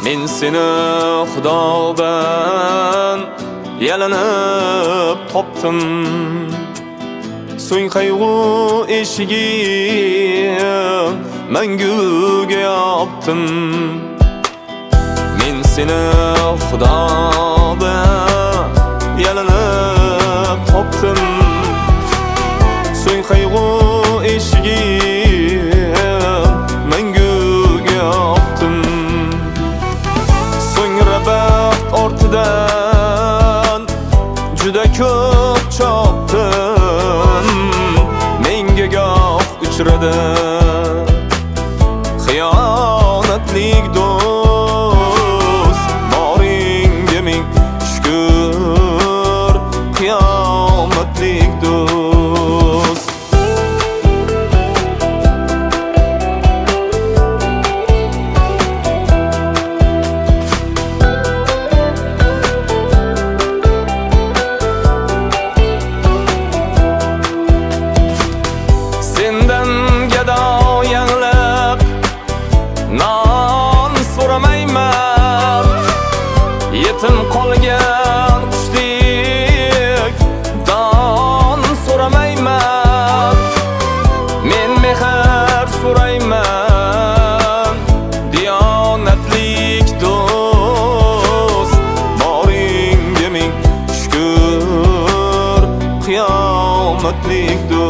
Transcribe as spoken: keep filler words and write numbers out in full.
Men seni Xudodan yalanib topdim. So'ng qayg'u eshigim manguga yopdim. Men seni Xudodan yalanib topdim. So'ng qayg'u eshigim manguga yopdim. So'ngra baxt ortidan juda ko'p chopdim. Menga goh uchradi xiyonatlik do'st. Boringga ming shukr, qiyomatlik do'st. Sendan gado yanglab non so'ramayman. Yetim qolgan qushdek don so'ramayman. Men mehr so'rayman, diyonatlik do'st. Boringga ming shukr, qiyomatlik do'st.